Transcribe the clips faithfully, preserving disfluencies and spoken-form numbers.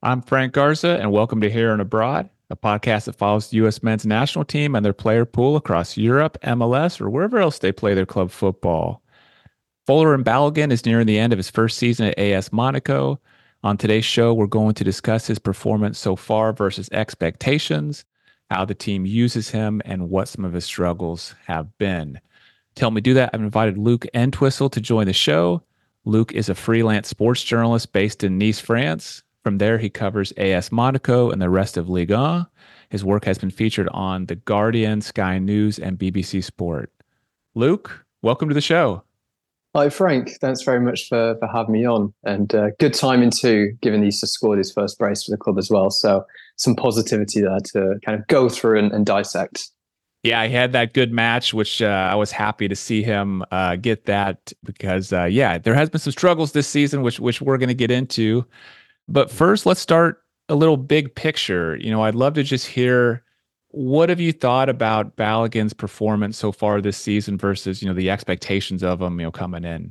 I'm Frank Garza, and welcome to Here and Abroad, a podcast that follows the U S men's national team and their player pool across Europe, M L S, or wherever else they play their club football. Folarin Balogun is nearing the end of his first season at A S Monaco. On today's show, we're going to discuss his performance so far versus expectations, how the team uses him, and what some of his struggles have been. To help me do that, I've invited Luke Entwistle to join the show. Luke is a freelance sports journalist based in Nice, France. From there, he covers A S Monaco and the rest of Ligue one. His work has been featured on The Guardian, Sky News, and B B C Sport. Luke, welcome to the show. Hi, Frank. Thanks very much for, for having me on. And uh, good timing too, given he's just scored his first brace for the club as well. So some positivity there to kind of go through and, and dissect. Yeah, I had that good match, which uh, I was happy to see him uh, get that because, uh, yeah, there has been some struggles this season, which which we're going to get into. But first, let's start a little big picture. You know, I'd love to just hear, what have you thought about Balogun's performance so far this season versus, you know, the expectations of him, you know, coming in?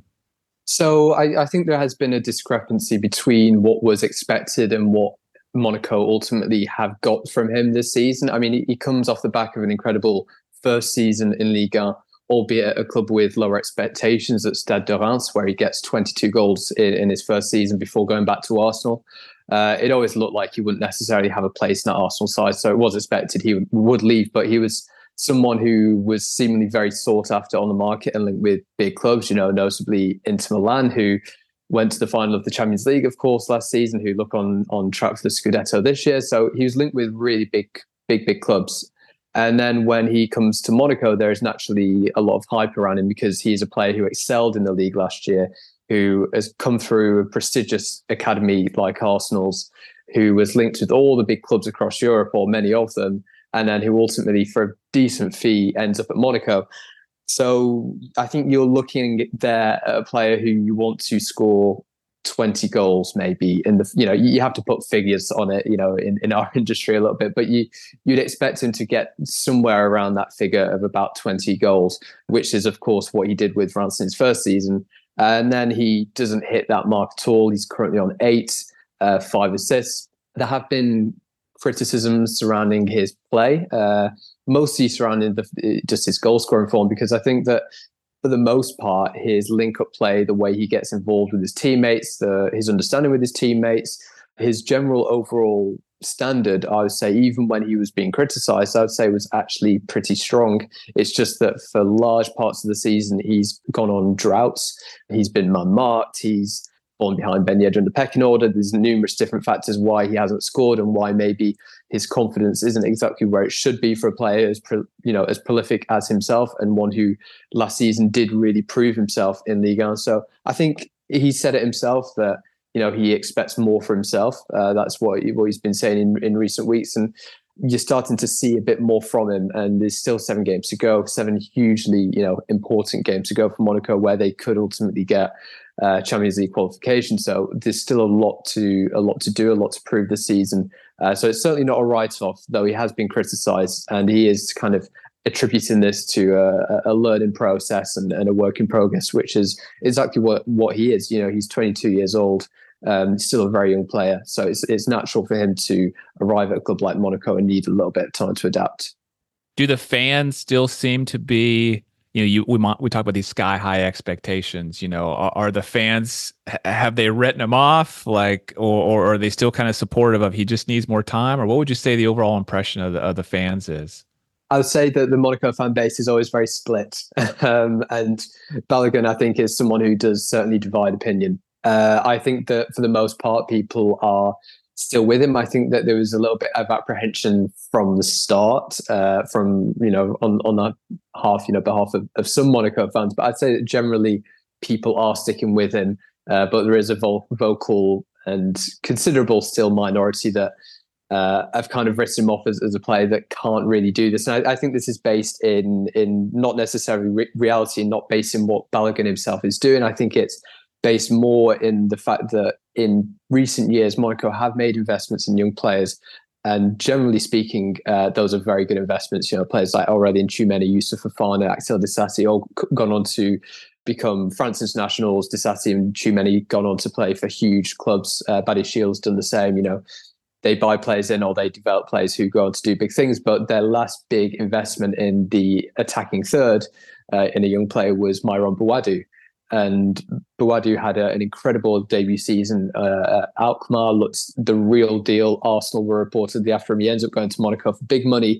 So I, I think there has been a discrepancy between what was expected and what Monaco ultimately have got from him this season. I mean, he, he comes off the back of an incredible first season in Ligue one, albeit at a club with lower expectations at Stade de Reims, where he gets twenty-two goals in, in his first season before going back to Arsenal. Uh, it always looked like he wouldn't necessarily have a place in that Arsenal side, so it was expected he would, would leave, but he was someone who was seemingly very sought after on the market and linked with big clubs, you know, notably Inter Milan, who went to the final of the Champions League, of course, last season, who look on, on track for the Scudetto this year. So he was linked with really big, big, big clubs. And then when he comes to Monaco, there is naturally a lot of hype around him because he is a player who excelled in the league last year, who has come through a prestigious academy like Arsenal's, who was linked with all the big clubs across Europe, or many of them, and then who ultimately, for a decent fee, ends up at Monaco. So I think you're looking there at a player who you want to score twenty goals, maybe. In the, you know, you have to put figures on it, you know, in, in our industry a little bit, but you, you'd expect him to get somewhere around that figure of about twenty goals, which is, of course, what he did with France in his first season. And then he doesn't hit that mark at all. He's currently on eight, uh, five assists. There have been criticisms surrounding his play, uh, mostly surrounding the, just his goal scoring form, because I think that for the most part, his link-up play, the way he gets involved with his teammates, the, his understanding with his teammates, his general overall standard, I would say, even when he was being criticised, I would say was actually pretty strong. It's just that for large parts of the season, he's gone on droughts. He's been man-marked. He's fallen behind Ben Yedder in the pecking order. There's numerous different factors why he hasn't scored and why maybe his confidence isn't exactly where it should be for a player as pro, you know as prolific as himself, and one who last season did really prove himself in Ligue one. So I think he said it himself that you know he expects more for himself. Uh, that's what, he, what he's been saying in, in recent weeks, and you're starting to see a bit more from him. And there's still seven games to go, seven hugely you know important games to go for Monaco, where they could ultimately get Uh, Champions League qualification. So there's still a lot to a lot to do, a lot to prove this season. Uh, so it's certainly not a write-off, though he has been criticised, and he is kind of attributing this to a, a learning process and, and a work in progress, which is exactly what what he is. You know, he's twenty-two years old, um, still a very young player. So it's it's natural for him to arrive at a club like Monaco and need a little bit of time to adapt. Do the fans still seem to be, you know, you we we talk about these sky high expectations? You know, are, are the fans, have they written him off, like, or, or are they still kind of supportive of he just needs more time? Or what would you say the overall impression of the, of the fans is? I would say that the Monaco fan base is always very split, um, and Balogun, I think, is someone who does certainly divide opinion. Uh, I think that for the most part, people are still with him. I think that there was a little bit of apprehension from the start, uh, from you know on on that half, you know, behalf of, of some Monaco fans. But I'd say that generally people are sticking with him. Uh, but there is a vo- vocal and considerable still minority that uh, have kind of written him off as, as a player that can't really do this. And I, I think this is based in in not necessarily re- reality, and not based in what Balogun himself is doing. I think it's based more in the fact that in recent years, Monaco have made investments in young players. And generally speaking, uh, those are very good investments. You know, players like Aurelien Tchouameni, Youssouf Fofana, Axel Disasi, all gone on to become France internationals. Disati and Tchouameni gone on to play for huge clubs. Uh, Buddy Shields done the same. You know, they buy players in or they develop players who go on to do big things. But their last big investment in the attacking third uh, in a young player was Myron Bouadou. And Bouadou had a, an incredible debut season uh, at Alkmaar, looked the real deal. Arsenal were reportedly after him. He ends up going to Monaco for big money,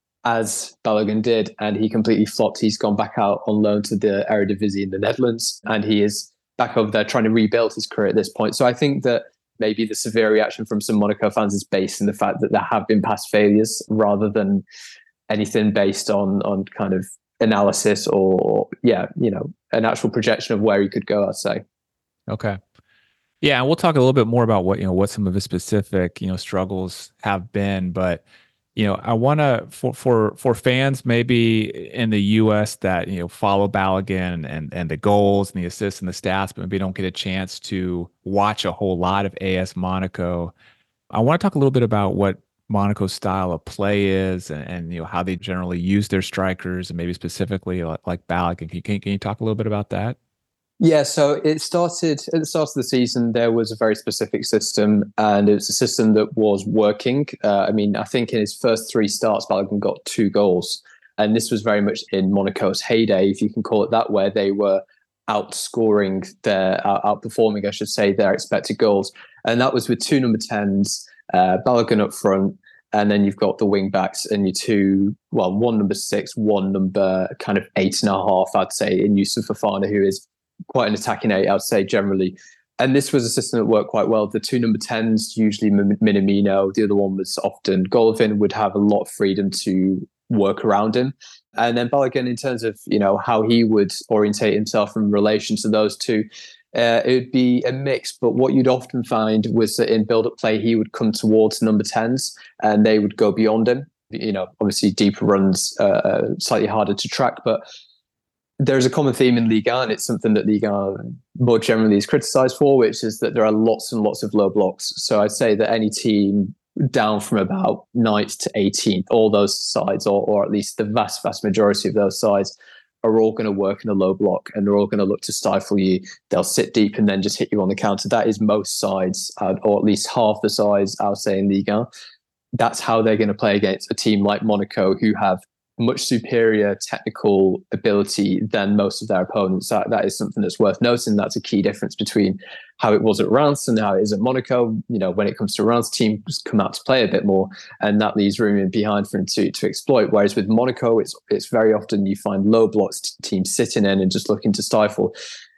as Balogun did, and he completely flopped. He's gone back out on loan to the Eredivisie in the Netherlands, and he is back over there trying to rebuild his career at this point. So I think that maybe the severe reaction from some Monaco fans is based in the fact that there have been past failures rather than anything based on on kind of analysis or, yeah, you know, an actual projection of where he could go, I'd say. Okay. Yeah, and we'll talk a little bit more about what, you know, what some of his specific, you know, struggles have been, but you know, I want to, for, for, for fans maybe in the U S that, you know, follow Balogun and, and the goals and the assists and the stats, but maybe don't get a chance to watch a whole lot of A S Monaco. I want to talk a little bit about what Monaco's style of play is and, and, you know, how they generally use their strikers and maybe specifically like, like Balogun. Can you, can, can you talk a little bit about that? Yeah, so it started at the start of the season. There was a very specific system, and it was a system that was working. Uh, I mean, I think in his first three starts, Balogun got two goals, and this was very much in Monaco's heyday, if you can call it that, where they were outscoring their, uh, outperforming, I should say, their expected goals, and that was with two number tens, uh, Balogun up front, and then you've got the wing backs and your two, well, one number six, one number kind of eight and a half, I'd say, in Youssouf Fofana, who is quite an attacking eight, I'd say, generally. And this was a system that worked quite well. The two number tens, usually Minamino, the other one was often Golovin, would have a lot of freedom to work around him. And then Balogun, in terms of, you know, how he would orientate himself in relation to those two, uh, it would be a mix. But what you'd often find was that in build-up play, he would come towards number tens and they would go beyond him. You know, obviously deeper runs, uh, slightly harder to track, but there's a common theme in Ligue one, and it's something that Ligue one more generally is criticised for, which is that there are lots and lots of low blocks. So I'd say that any team down from about ninth to eighteenth, all those sides, or, or at least the vast, vast majority of those sides, are all going to work in a low block, and they're all going to look to stifle you. They'll sit deep and then just hit you on the counter. That is most sides, uh, or at least half the sides, I would say, in Ligue one. That's how they're going to play against a team like Monaco, who have much superior technical ability than most of their opponents. That, that is something that's worth noting. That's a key difference between how it was at Reims and how it is at Monaco. You know, when it comes to Reims, teams come out to play a bit more, and that leaves room in behind for him to, to exploit. Whereas with Monaco, it's it's very often you find low blocks teams sitting in and just looking to stifle.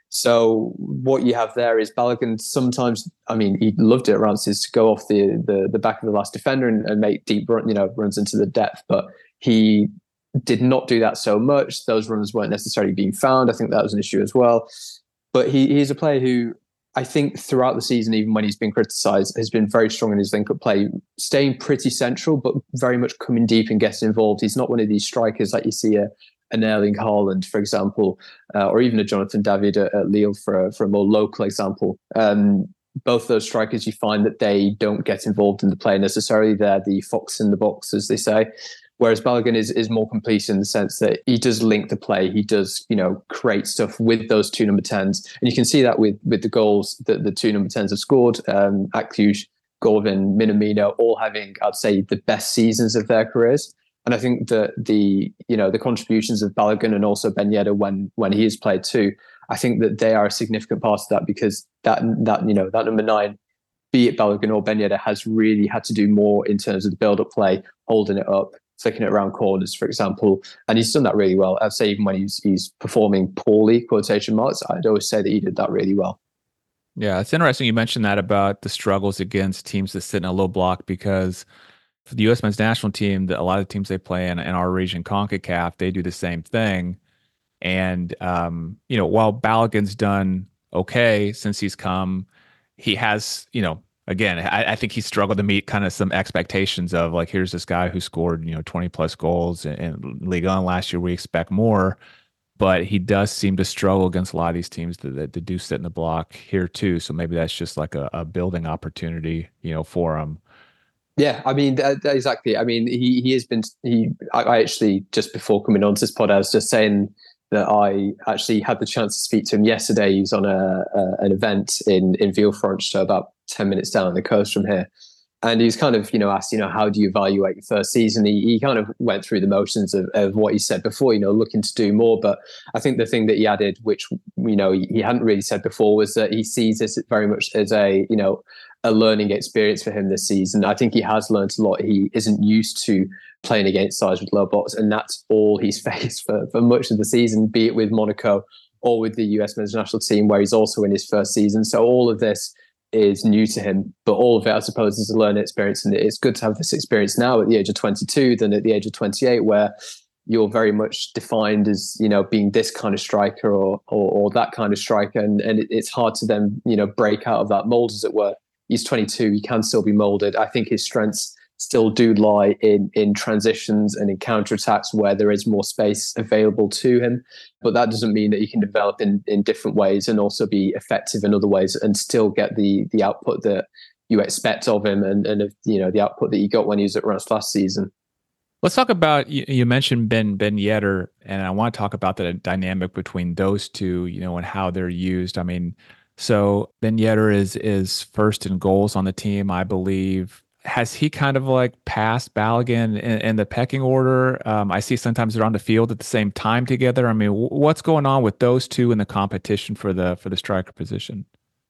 So what you have there is Balogun sometimes, I mean, he loved it at Reims, is to go off the, the the back of the last defender and, and make deep run, you know, runs into the depth, but he did not do that so much. Those runners weren't necessarily being found. I think that was an issue as well. But he he's a player who I think throughout the season, even when he's been criticised, has been very strong in his link-up play, staying pretty central, but very much coming deep and getting involved. He's not one of these strikers like you see a, an Erling Haaland, for example, uh, or even a Jonathan David at, at Lille for a, for a more local example. Um, both those strikers, you find that they don't get involved in the play necessarily. They're the fox in the box, as they say. Whereas Balogun is is more complete in the sense that he does link the play. He does, you know, create stuff with those two number tens. And you can see that with with the goals that the two number tens have scored. Um, Akljuj, Golovin, Minamino, all having, I'd say, the best seasons of their careers. And I think that the, you know, the contributions of Balogun and also Ben Yedder when when he has played too, I think that they are a significant part of that, because that that you know that number nine, be it Balogun or Ben Yedder, has really had to do more in terms of the build-up play, holding it up, flicking it around corners, for example. And he's done that really well. I'd say even when he's he's performing poorly, quotation marks, I'd always say that he did that really well. Yeah, it's interesting you mentioned that about the struggles against teams that sit in a low block, because for the U S men's national team, the, a lot of the teams they play in, in our region, CONCACAF, they do the same thing. And, um, you know, while Balogun's done okay since he's come, he has, you know, again, I, I think he struggled to meet kind of some expectations of like, here's this guy who scored, you know, twenty plus goals in, in Ligue one last year. We expect more, but he does seem to struggle against a lot of these teams that, that, that do sit in the block here too. So maybe that's just like a, a building opportunity, you know, for him. Yeah, I mean, that, that exactly. I mean, he he has been, he, I, I actually, just before coming on to this pod, I was just saying that I actually had the chance to speak to him yesterday. He was on a, a an event in in Villefranche, so about ten minutes down the coast from here. And he was kind of, you know, asked, you know, how do you evaluate your first season? He, he kind of went through the motions of, of what he said before, you know, looking to do more. But I think the thing that he added, which, you know, he, he hadn't really said before, was that he sees this very much as a, you know, a learning experience for him this season. I think he has learned a lot. He isn't used to playing against sides with low blocks, and that's all he's faced for, for much of the season, be it with Monaco or with the U S men's national team, where he's also in his first season. So all of this is new to him, but all of it, I suppose, is a learning experience. And it's good to have this experience now at the age of twenty-two than at the age of twenty-eight, where you're very much defined as, you know, being this kind of striker or or, or that kind of striker. And, and it, it's hard to then, you know, break out of that mold, as it were. He's twenty-two, he can still be molded. I think his strengths still do lie in in transitions and in counterattacks where there is more space available to him. But that doesn't mean that he can develop in, in different ways and also be effective in other ways and still get the the output that you expect of him and, and you know, the output that he got when he was at Reims last season. Let's talk about, you, you mentioned Ben Ben Yedder, and I want to talk about the dynamic between those two, you know, and how they're used. I mean, so Ben Yedder is is first in goals on the team, I believe. Has he kind of like passed Balogun in, in the pecking order? Um, I see sometimes they're on the field at the same time together. I mean, w- what's going on with those two in the competition for the for the striker position?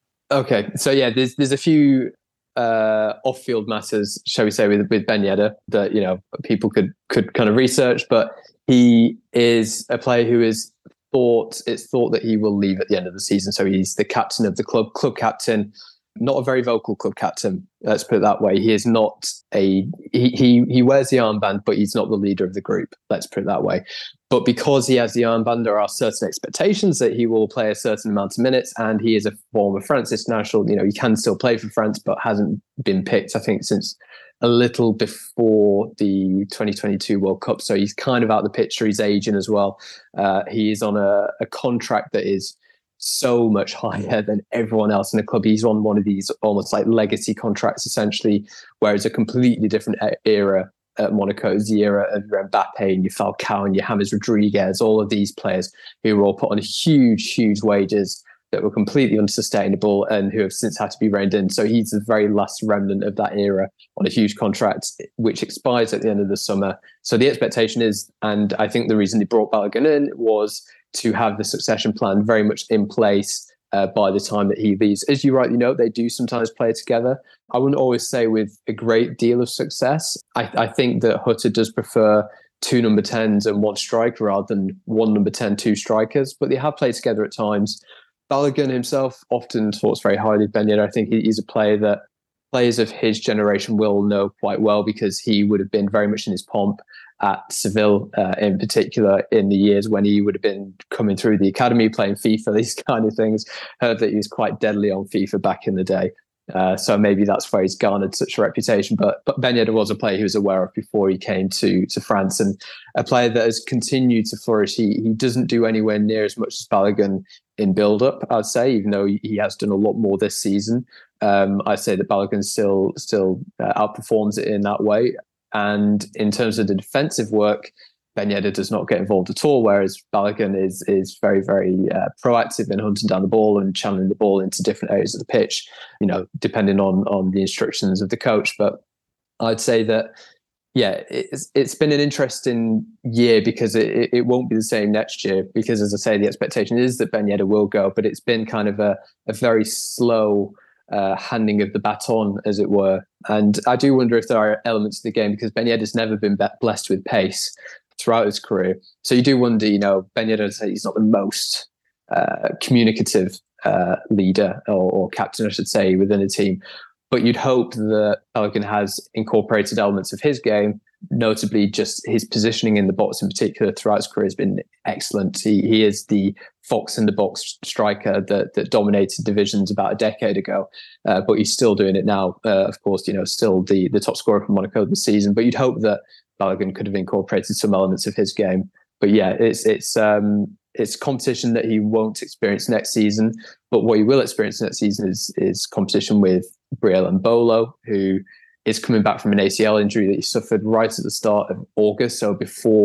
Okay, so yeah, there's there's a few uh, off-field matters, shall we say, with with Ben Yedder that, you know, people could could kind of research, but he is a player who is thought it's thought that he will leave at the end of the season. So he's the captain of the club, club captain. Not a very vocal club captain, let's put it that way. He is not a he, he he wears the armband, but he's not the leader of the group, let's put it that way. But because he has the armband, there are certain expectations that he will play a certain amount of minutes, and he is a former France international. You know, he can still play for France, but hasn't been picked, I think, since a little before the twenty twenty-two World Cup. So he's kind of out of the picture. He's aging as well. Uh, he is on a, a contract that is so much higher than everyone else in the club. He's on one of these almost like legacy contracts, essentially, whereas a completely different era at Monaco is the era of your Mbappe and your Falcao and your James Rodriguez, all of these players who were all put on huge, huge wages that were completely unsustainable and who have since had to be reined in. So he's the very last remnant of that era on a huge contract, which expires at the end of the summer. So the expectation is, and I think the reason they brought Balogun in was to have the succession plan very much in place uh, by the time that he leaves. As you rightly note, they do sometimes play together. I wouldn't always say with a great deal of success. I, I think that Hutter does prefer two number tens and one striker rather than one number ten, two strikers, but they have played together at times. Balogun himself often talks very highly of Ben Yedder. I think he's a player that players of his generation will know quite well because he would have been very much in his pomp at Seville, uh, in particular, in the years when he would have been coming through the academy, playing FIFA, these kind of things. Heard that he was quite deadly on FIFA back in the day. Uh, so maybe that's where he's garnered such a reputation. But, but Ben Yedder was a player he was aware of before he came to, to France, and a player that has continued to flourish. He, he doesn't do anywhere near as much as Balogun in build-up, I'd say, even though he has done a lot more this season. Um, I'd say that Balogun still, still uh, outperforms it in that way. And in terms of the defensive work, Ben Yedder does not get involved at all, whereas Balogun is is very, very uh, proactive in hunting down the ball and channeling the ball into different areas of the pitch, you know, depending on on the instructions of the coach. But I'd say that, yeah, it's it's been an interesting year because it, it won't be the same next year because, as I say, the expectation is that Ben Yedder will go, but it's been kind of a, a very slow Uh, handing of the baton, as it were. And I do wonder if there are elements of the game because Ben Yedder's never been be- blessed with pace throughout his career. So you do wonder, you know, Ben Yedder, he's not the most uh, communicative uh, leader or, or captain, I should say, within a team. But you'd hope that Balogun has incorporated elements of his game, notably just his positioning in the box in particular throughout his career has been excellent. He he is the fox in the box striker that that dominated divisions about a decade ago, uh, but he's still doing it now. Uh, of course, you know, still the the top scorer for Monaco this season. But you'd hope that Balogun could have incorporated some elements of his game. But yeah, it's it's um, it's competition that he won't experience next season. But what he will experience next season is is competition with Brielle Mbolo, who is coming back from an A C L injury that he suffered right at the start of August, so before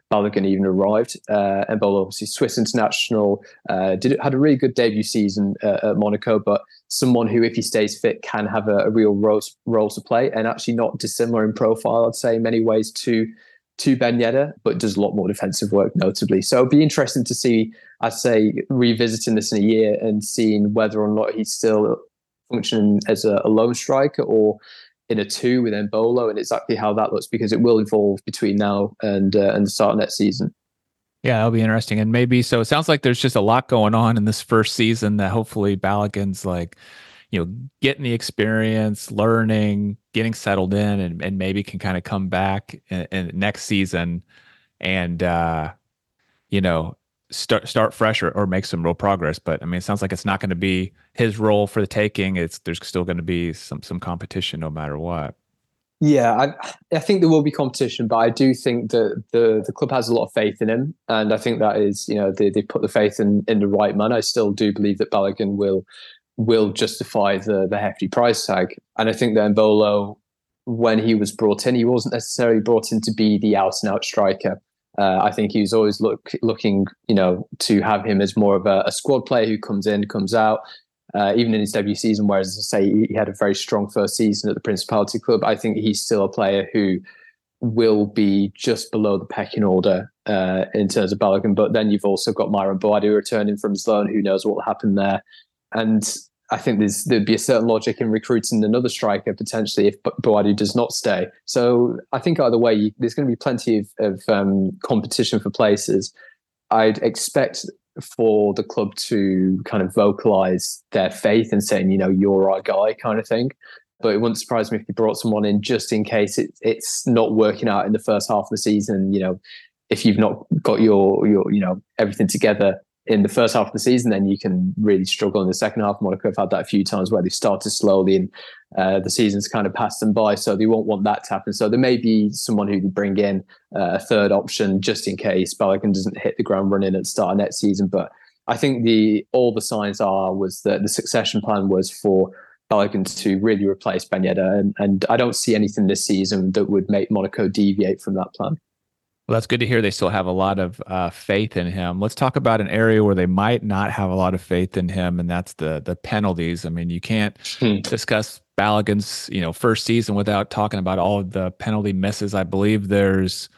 Balogun even arrived. Uh, Embolo, obviously Swiss international, uh, did had a really good debut season uh, at Monaco, but someone who, if he stays fit, can have a, a real role, role to play, and actually not dissimilar in profile, I'd say, in many ways to to Ben Yedder, but does a lot more defensive work, notably. So it'd be interesting to see, I'd say, revisiting this in a year and seeing whether or not he's still functioning as a, a lone striker or in a two with Embolo, and exactly how that looks, because it will evolve between now and uh, and the start of next season. Yeah, that'll be interesting. And maybe, so it sounds like there's just a lot going on in this first season that hopefully Balogun's like, you know, getting the experience, learning, getting settled in, and, and maybe can kind of come back in, in next season and, uh, you know, start start fresh or, or make some real progress. But I mean, it sounds like it's not going to be his role for the taking. It's there's still going to be some some competition no matter what. Yeah, I, I think there will be competition, but I do think that the the club has a lot of faith in him, and I think that is, you know, they they put the faith in in the right man. I still do believe that Balogun will will justify the the hefty price tag, and I think that Embolo, when he was brought in, he wasn't necessarily brought in to be the out and out striker. Uh, I think he was always look, looking, you know, to have him as more of a, a squad player who comes in, comes out. Uh, even in his debut season, whereas, as I say, he had a very strong first season at the Principality Club, I think he's still a player who will be just below the pecking order uh, in terms of Balogun. But then you've also got Myron Boadu returning from his loan. Who knows what will happen there? And I think there's, there'd be a certain logic in recruiting another striker potentially if Boadu does not stay. So I think either way, there's going to be plenty of, of um, competition for places. I'd expect for the club to kind of vocalize their faith and saying, you know, you're our guy kind of thing. But it wouldn't surprise me if they brought someone in just in case it, it's not working out in the first half of the season. You know, if you've not got your, your, you know, everything together in the first half of the season, then you can really struggle in the second half. Monaco have had that a few times where they've started slowly and uh, the season's kind of passed them by. So they won't want that to happen. So there may be someone who can bring in uh, a third option just in case Balogun doesn't hit the ground running at the start of next season. But I think the all the signs are was that the succession plan was for Balogun to really replace Ben Yedder. And, and I don't see anything this season that would make Monaco deviate from that plan. Well, that's good to hear. They still have a lot of uh, faith in him. Let's talk about an area where they might not have a lot of faith in him, and that's the the penalties. I mean, you can't hmm. discuss Balogun's, you know, first season without talking about all of the penalty misses. I believe there's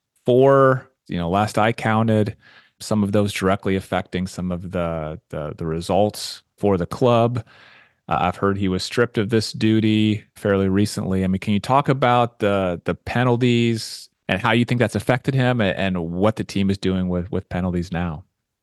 four, you know, last I counted, some of those directly affecting some of the the, the results for the club. Uh, I've heard he was stripped of this duty fairly recently. I mean, can you talk about the the penalties and how you think that's affected him, and, and what the team is doing with, with penalties now?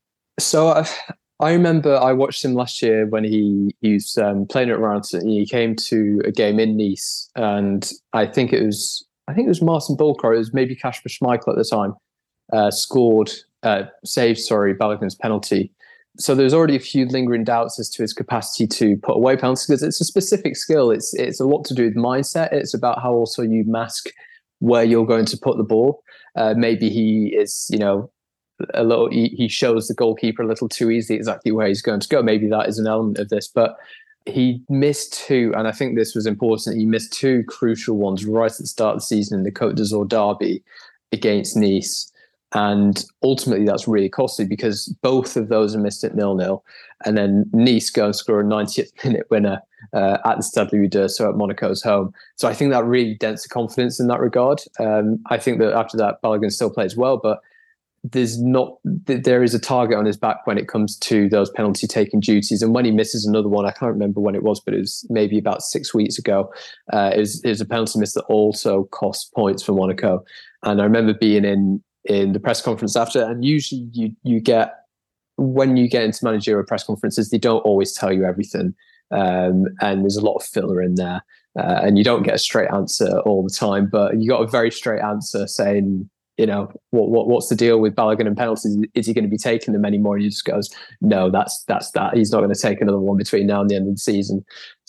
So uh, I remember I watched him last year when he, he was um, playing at Ranson. He came to a game in Nice, and I think it was I think it was Martin Bulcro, it was maybe Kasper Schmeichel at the time, uh, scored, uh, saved, sorry, Balogun's penalty. So there's already a few lingering doubts as to his capacity to put away penalties, because it's a specific skill. It's it's a lot to do with mindset. It's about how also you mask where you're going to put the ball. Uh, maybe he is, you know, a little, he, he shows the goalkeeper a little too easily exactly where he's going to go. Maybe that is an element of this, but he missed two, and I think this was important. He missed two crucial ones right at the start of the season in the Côte d'Azur derby against Nice. And ultimately that's really costly because both of those are missed at nil-nil. And then Nice go and score a ninetieth minute winner uh, at the Stade Louis deux, so at Monaco's home. So I think that really dents the confidence in that regard. Um, I think that after that, Balogun still plays well, but there's not, there is a target on his back when it comes to those penalty taking duties. And when he misses another one, I can't remember when it was, but it was maybe about six weeks ago. Uh, it was, it was a penalty miss that also cost points for Monaco. And I remember being in, in the press conference after, and usually you you get, when you get into managerial press conferences, they don't always tell you everything, um, and there's a lot of filler in there, uh, and you don't get a straight answer all the time, but you got a very straight answer saying, you know, what what what's the deal with Balogun and penalties? Is he going to be taking them anymore? And he just goes, no, that's that's that. He's not going to take another one between now and the end of the season.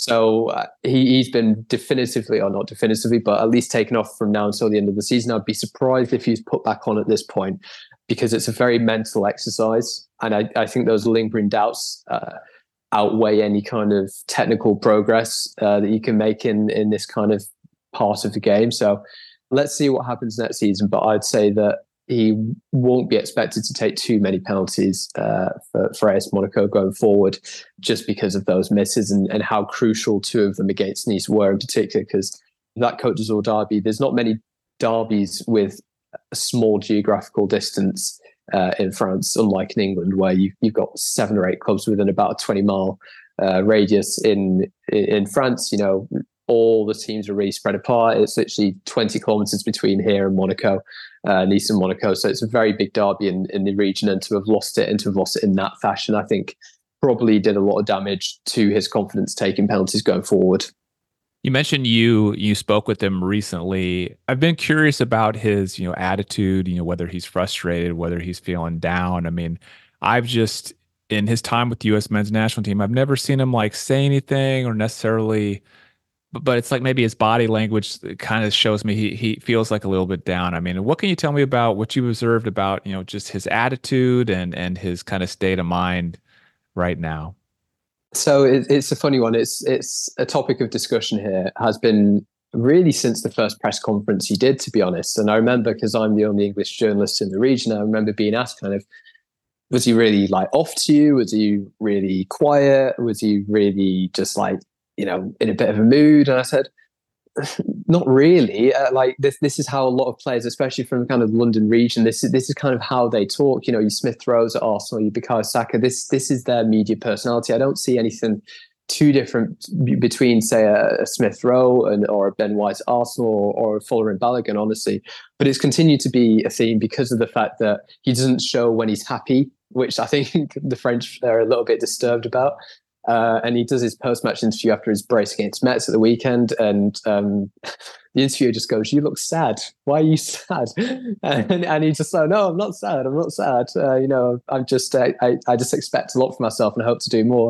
So uh, he, he's been definitively, or not definitively, but at least taken off from now until the end of the season. I'd be surprised if he's put back on at this point, because it's a very mental exercise. And I, I think those lingering doubts uh, outweigh any kind of technical progress uh, that you can make in, in this kind of part of the game. So let's see what happens next season. But I'd say that he won't be expected to take too many penalties uh, for, for A S Monaco going forward, just because of those misses and, and how crucial two of them against Nice were in particular, because that Côte d'Azur derby, there's not many derbies with a small geographical distance uh, in France, unlike in England, where you, you've got seven or eight clubs within about a twenty mile uh, radius. In, in France, you know, all the teams are really spread apart. It's literally twenty kilometers between here and Monaco, uh, Nice and Monaco. So it's a very big derby in, in the region, and to have lost it and to have lost it in that fashion, I think probably did a lot of damage to his confidence taking penalties going forward. You mentioned you you spoke with him recently. I've been curious about his, you know, attitude, you know, whether he's frustrated, whether he's feeling down. I mean, I've just, in his time with the U S men's national team, I've never seen him like say anything or necessarily, but, but it's like maybe his body language kind of shows me he he feels like a little bit down. I mean, what can you tell me about what you observed about, you know, just his attitude and and his kind of state of mind right now? So it, it's a funny one. It's it's a topic of discussion here, has been really since the first press conference he did, to be honest. And I remember, because I'm the only English journalist in the region, I remember being asked kind of, was he really like off to you? Was he really quiet? Was he really just like, you know, in a bit of a mood? And I said, not really. Uh, like this, this is how a lot of players, especially from kind of London region, this is this is kind of how they talk. You know, you Smith Rowes at Arsenal, you Bukayo Saka. This this is their media personality. I don't see anything too different between, say, a, a Smith Rowe and or a Ben White at Arsenal, or, or a Folarin Balogun, honestly. But it's continued to be a theme because of the fact that he doesn't show when he's happy, which I think the French are a little bit disturbed about. Uh, and he does his post-match interview after his brace against Metz at the weekend, and um, the interviewer just goes, "You look sad. Why are you sad?" And, and he just like, "No, I'm not sad. I'm not sad. Uh, you know, I'm just, I, I, I just expect a lot from myself and hope to do more.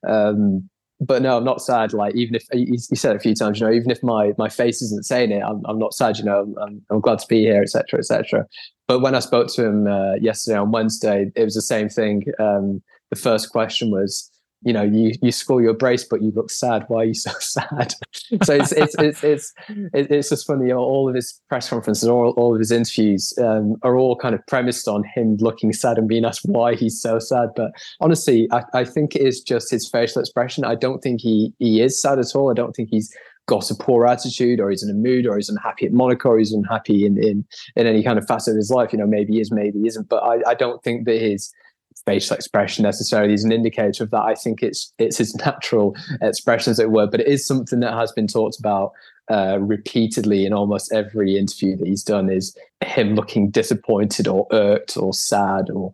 Um, but no, I'm not sad. Like, even if he, he said it a few times, you know, even if my my face isn't saying it, I'm, I'm not sad. You know, I'm, I'm glad to be here, et cetera, et cetera." But when I spoke to him uh, yesterday on Wednesday, it was the same thing. Um, the first question was, you know, you you score your brace, but you look sad. Why are you so sad? So it's it's it's it's it's just funny. You know, all of his press conferences, all all of his interviews um, are all kind of premised on him looking sad and being asked why he's so sad. But honestly, I, I think it is just his facial expression. I don't think he he is sad at all. I don't think he's got a poor attitude, or he's in a mood, or he's unhappy at Monaco, or he's unhappy in in in any kind of facet of his life. You know, maybe he is, maybe he isn't. But I I don't think that his facial expression necessarily is an indicator of that. I think it's it's his natural expression, as it were, but it is something that has been talked about uh, repeatedly in almost every interview that he's done, is him looking disappointed or irked or sad. Or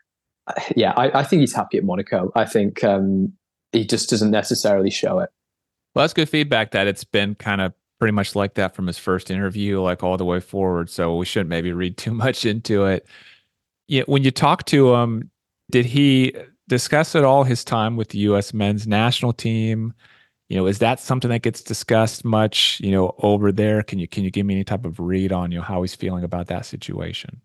yeah, I, I think he's happy at Monaco. I think um, he just doesn't necessarily show it. Well, that's good feedback that it's been kind of pretty much like that from his first interview, like all the way forward. So we shouldn't maybe read too much into it. Yeah, when you talk to him, did he discuss at all his time with the U S men's national team? You know, is that something that gets discussed much, you know, over there? Can you can you give me any type of read on, you know, how he's feeling about that situation?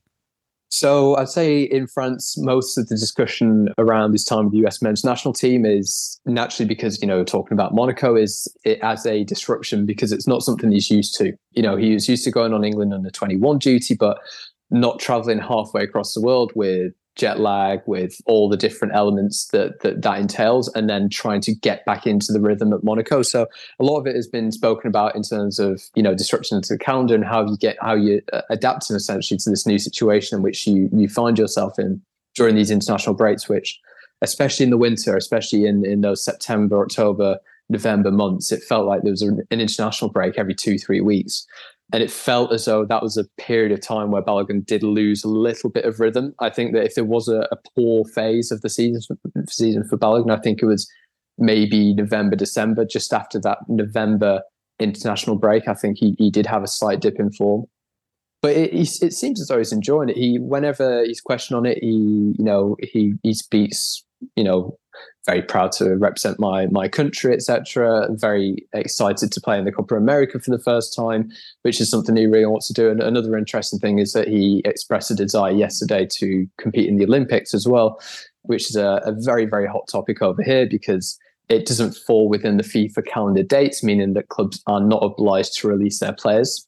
So I'd say in France, most of the discussion around this time with the U S men's national team is naturally because, you know, talking about Monaco is it as a disruption, because it's not something he's used to. You know, he was used to going on England under twenty-one duty, but not traveling halfway across the world with jet lag, with all the different elements that, that that entails, and then trying to get back into the rhythm at Monaco. So a lot of it has been spoken about in terms of, you know, disruption to the calendar and how you get how you adapting essentially to this new situation in which you you find yourself in during these international breaks, which especially in the winter, especially in in those September, October, November months, it felt like there was an, an international break every two, three weeks. And it felt as though that was a period of time where Balogun did lose a little bit of rhythm. I think that if there was a, a poor phase of the season, season for Balogun, I think it was maybe November, December, just after that November international break. I think he he did have a slight dip in form. But it, it seems as though he's enjoying it. He, whenever he's questioned on it, he, you know, he he speaks, you know, very proud to represent my my country, et cetera. Very excited to play in the Copa America for the first time, which is something he really wants to do. And another interesting thing is that he expressed a desire yesterday to compete in the Olympics as well, which is a, a very, very hot topic over here because it doesn't fall within the FIFA calendar dates, meaning that clubs are not obliged to release their players.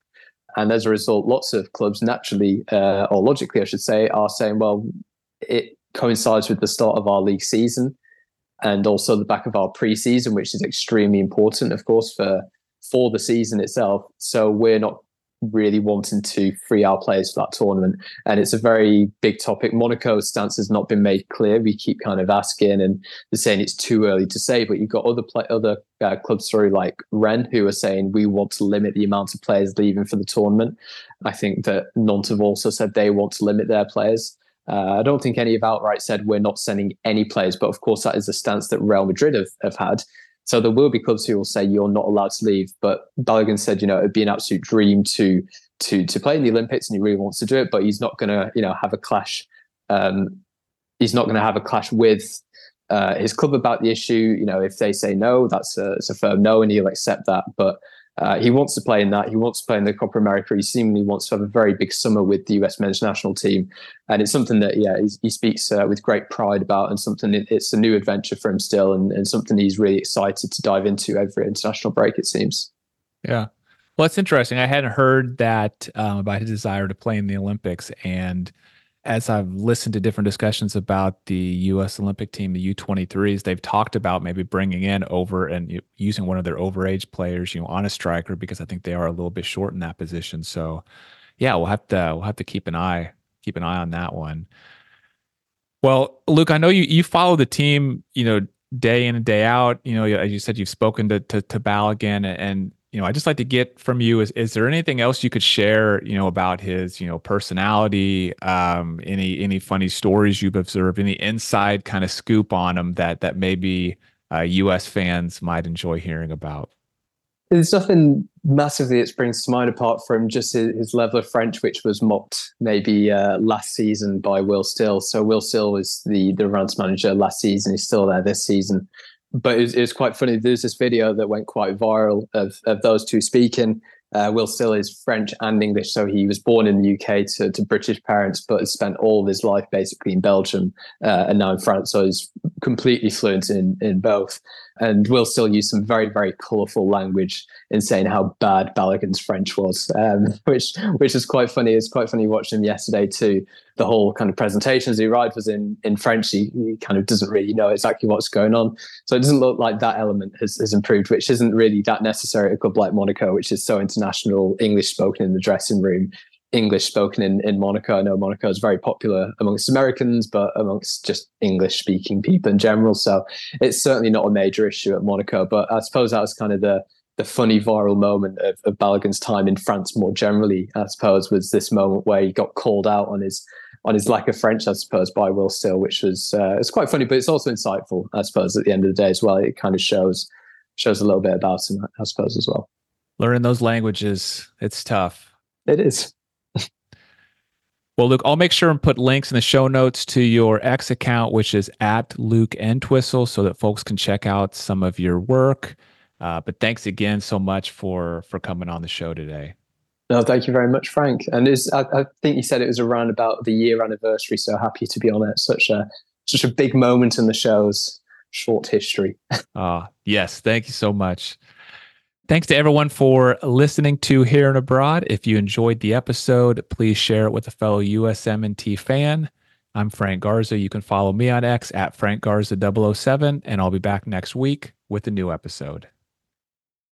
And as a result, lots of clubs naturally, uh, or logically, I should say, are saying, well, it coincides with the start of our league season and also the back of our pre-season, which is extremely important, of course, for for the season itself. So we're not really wanting to free our players for that tournament. And it's a very big topic. Monaco's stance has not been made clear. We keep kind of asking and they're saying it's too early to say, but you've got other play, other uh, clubs, sorry, like Rennes, who are saying we want to limit the amount of players leaving for the tournament. I think that Nantes have also said they want to limit their players. Uh, I don't think any have outright said we're not sending any players, but of course that is a stance that Real Madrid have, have had. So there will be clubs who will say you're not allowed to leave. But Balogun said, you know, it'd be an absolute dream to to to play in the Olympics, and he really wants to do it. But he's not going to, you know, have a clash. Um, he's not going to have a clash with uh, his club about the issue. You know, if they say no, that's a, it's a firm no, and he'll accept that. But uh, he wants to play in that. He wants to play in the Copa America. He seemingly wants to have a very big summer with the U S men's national team, and it's something that yeah he speaks uh, with great pride about, and something it, it's a new adventure for him still, and, and something he's really excited to dive into every international break, it seems. Yeah, well, it's interesting. I hadn't heard that um, about his desire to play in the Olympics, and as I've listened to different discussions about the U S Olympic team, the U twenty-threes, they've talked about maybe bringing in over and using one of their overage players, you know, on a striker, because I think they are a little bit short in that position. So, yeah, we'll have to we'll have to keep an eye keep an eye on that one. Well, Luke, I know you you follow the team, you know, day in and day out. You know, as you said, you've spoken to to, to Balogun, and you know, I just like to get from you is is there anything else you could share, you know, about his, you know, personality, um, any any funny stories you've observed, any inside kind of scoop on him that that maybe uh, U S fans might enjoy hearing about? There's nothing massively that springs to mind apart from just his, his level of French, which was mocked maybe uh, last season by Will Still. So Will Still was the the Reims manager last season. He's still there this season. But it was, it was quite funny. There's this video that went quite viral of, of those two speaking. Uh, Will Still is French and English, so he was born in the U K to, to British parents, but has spent all of his life basically in Belgium uh, and now in France, so he's completely fluent in, in both. And Will Still used some very, very colourful language in saying how bad Balogun's French was, um, which which is quite funny. It's quite funny watching him yesterday too. The whole kind of presentation as he arrived was in, in French. He, he kind of doesn't really know exactly what's going on. So it doesn't look like that element has, has improved, which isn't really that necessary at a club like Monaco, which is so international, English spoken in the dressing room, English spoken in, in Monaco. I know Monaco is very popular amongst Americans, but amongst just English speaking people in general. So it's certainly not a major issue at Monaco. But I suppose that was kind of the the funny viral moment of, of Balogun's time in France more generally, I suppose, was this moment where he got called out on his on his lack of French, I suppose, by Will Still, which was uh, it's quite funny, but it's also insightful, I suppose, at the end of the day as well. It kind of shows shows a little bit about him, I suppose, as well. Learning those languages, it's tough. It is. Well, Luke, I'll make sure and put links in the show notes to your X account, which is at Luke Entwistle, so that folks can check out some of your work. Uh, but thanks again so much for for coming on the show today. No, thank you very much, Frank. And it's, I, I think you said it was around about the year anniversary, so happy to be on it. Such a such a big moment in the show's short history. Ah, uh, yes, thank you so much. Thanks to everyone for listening to Here and Abroad. If you enjoyed the episode, please share it with a fellow U S M N T fan. I'm Frank Garza. You can follow me on X at Frank Garza double oh seven, and I'll be back next week with a new episode.